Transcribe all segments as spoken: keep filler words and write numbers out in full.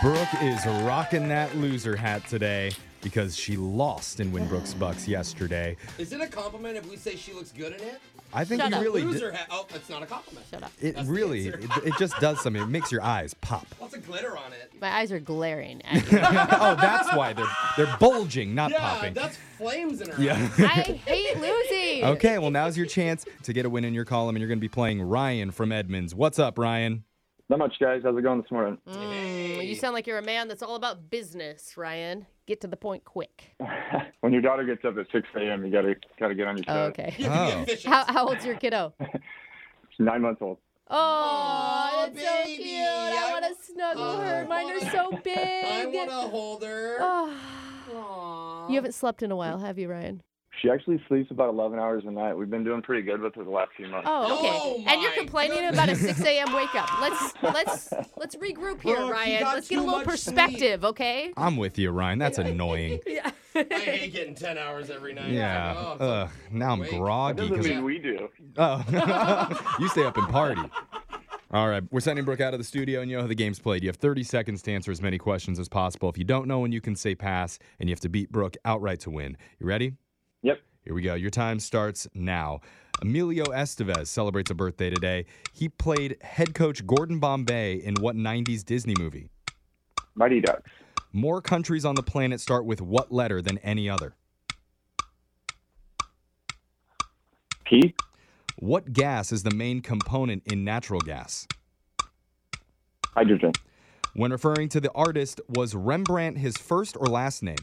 Brooke is rocking that loser hat today because she lost in Winbrook's Bucks yesterday. Is it a compliment if we say she looks good in it? I think Shut you up. really Loser did. hat. Oh, it's not a compliment. Shut up. It That's the really, answer. it, it just does something. It makes your eyes pop. Lots of glitter on it. My eyes are glaring at you. Oh, that's why they're they're bulging, not Yeah, popping. that's flames in her Yeah. eyes. I hate losing. Okay, well, now's your chance to get a win in your column, and you're going to be playing Ryan from Edmonds. What's up, Ryan? Not much, guys. How's it going this morning? Mm, you sound like you're a man that's all about business, Ryan. Get to the point quick. When your daughter gets up at six a.m., you gotta gotta get on your Oh, toes. okay. You can Oh. get fishes. How, how old's your kiddo? She's nine months old. Oh, Aw, that's so baby. cute. I I want to wa- snuggle Oh, her. I Mine are wanna- so I big. want to hold her. Oh, Aww. you haven't slept in a while, have you, Ryan? She actually sleeps about eleven hours a night. We've been doing pretty good with her the last few months. Oh, okay. Oh, and you're my complaining goodness. about a six a.m. wake up. Let's let's let's regroup here, Brooke, you Ryan. got Let's get a too little much perspective, okay? I'm with you, Ryan. That's annoying. Yeah. I hate getting ten hours every night. Yeah. It's like, oh, it's like- Ugh, now I'm Wait. That groggy. doesn't 'cause- mean we do. Oh, you stay up and party. All right, we're sending Brooke out of the studio, and you know how the game's played. You have thirty seconds to answer as many questions as possible. If you don't know when you can say pass, and you have to beat Brooke outright to win. You ready? Yep. Here we go. Your time starts now. Emilio Estevez celebrates a birthday today. He played head coach Gordon Bombay in what nineties Disney movie? Mighty Ducks. More countries on the planet start with what letter than any other? P. What gas is the main component in natural gas? Hydrogen. When referring to the artist, was Rembrandt his first or last name?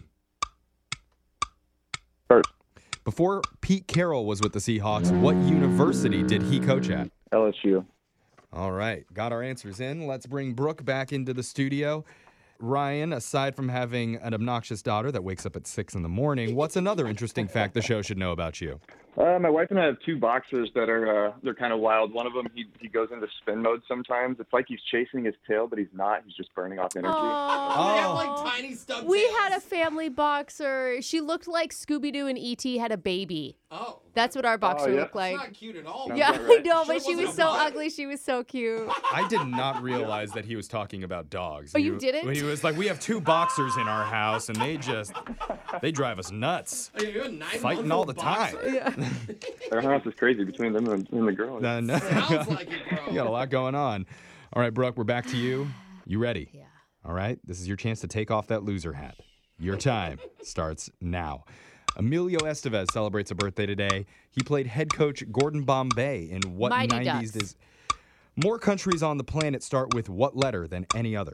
First. Before Pete Carroll was with the Seahawks, what university did he coach at? L S U. All right, got our answers in. Let's bring Brooke back into the studio. Ryan, aside from having an obnoxious daughter that wakes up at six in the morning, what's another interesting fact the show should know about you? Uh, my wife and I have two boxers that are uh, they're kind of wild. One of them he he goes into spin mode sometimes. It's like he's chasing his tail, but he's not. He's just burning off energy. Oh, they have Oh. like tiny stub We tails. had a family boxer. She looked like Scooby-Doo and E T had a baby. Oh. That's what our boxer yeah. looked like. It's not cute at all. Sounds Yeah, about I right. know, Sure but she wasn't was a so bot. ugly. She was so cute. I did not realize that he was talking about dogs. Oh, He- you didn't? When he was like, we have two boxers in our house, and they just, they drive us nuts. Oh, you're a nine Fighting all the time. Yeah. Their house is crazy between them and, and the girl. No, no. Sounds like it, bro. You got a lot going on. All right, Brooke, we're back to you. You ready? Yeah. All right, this is your chance to take off that loser hat. Your time starts now. Emilio Estevez celebrates a birthday today. He played head coach Gordon Bombay in what Mighty nineties Ducks. is. More countries on the planet start with what letter than any other?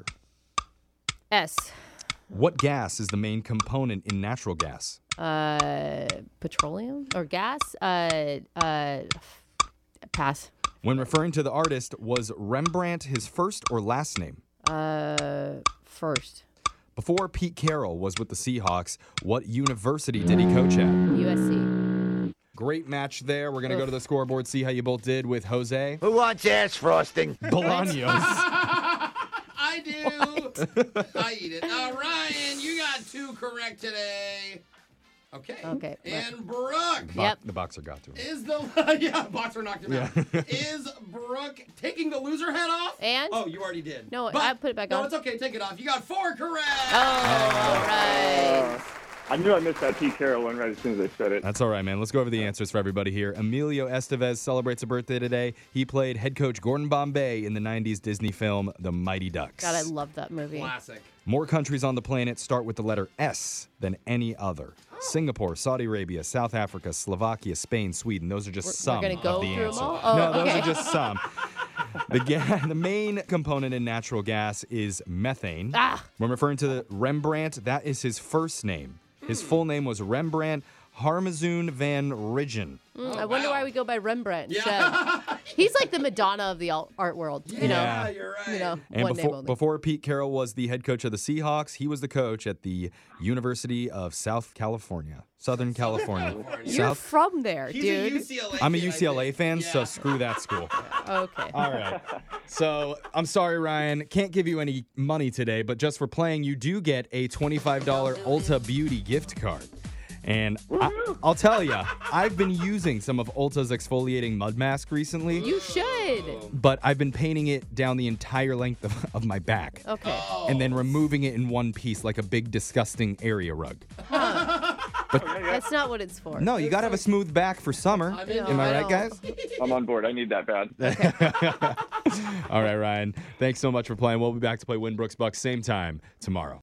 S. What gas is the main component in natural gas? Uh, petroleum or gas? Uh, uh, pass. When referring to the artist, was Rembrandt his first or last name? Uh, first. Before Pete Carroll was with the Seahawks, what university did he coach at? U S C. Great match there. We're going to go to the scoreboard, see how you both did with Jose Who wants ass frosting? Bolaños. I do. I eat it. Uh, Ryan, you got two correct today. Okay. Okay, And Brooke Bo- Yep. The boxer got to him. is the yeah boxer knocked him out. Is Brooke taking the loser hat off? And? Oh, you already did. No, But- I put it back no, on. it's okay. Take it off. You got four correct. Oh, all right. I knew I missed that Pete Carroll one right as soon as they said it. That's all right, man. Let's go over the answers for everybody here. Emilio Estevez celebrates a birthday today. He played head coach Gordon Bombay in the nineties Disney film The Mighty Ducks. God, I love that movie. Classic. More countries on the planet start with the letter S than any other. Singapore, Saudi Arabia, South Africa, Slovakia, Spain, Sweden. Those are just We're- some we're gonna go of the through 'em answers. all? Oh, no, those okay. are just some. The, ga- the main component in natural gas is methane. Ah. When referring to the Rembrandt, that is his first name. His full name was Rembrandt Harmazoon van Ridgen. Mm, I wonder wow. why we go by Rembrandt instead. Yeah. He's like the Madonna of the al- art world. You know. Yeah, you're right. You know. And one name before, only. before Pete Carroll was the head coach of the Seahawks, he was the coach at the University of South California, Southern California. California. You're South. from there, He's dude. a U C L A I'm a fan, U C L I A think. fan, so Yeah. screw that school. Okay. All right. So I'm sorry, Ryan. Can't give you any money today, but just for playing, you do get a twenty-five dollars Ulta Beauty gift card. And I, I'll tell you, I've been using some of Ulta's exfoliating mud mask recently, You should. but I've been painting it down the entire length of, of my back. Okay. And then removing it in one piece like a big, disgusting area rug. That's not what it's for. No, you got to have a smooth back for summer. I'm in. Am I I right, don't. guys? I'm on board. I need that bad. All right, Ryan. Thanks so much for playing. We'll be back to play Winbrooks Bucks same time tomorrow.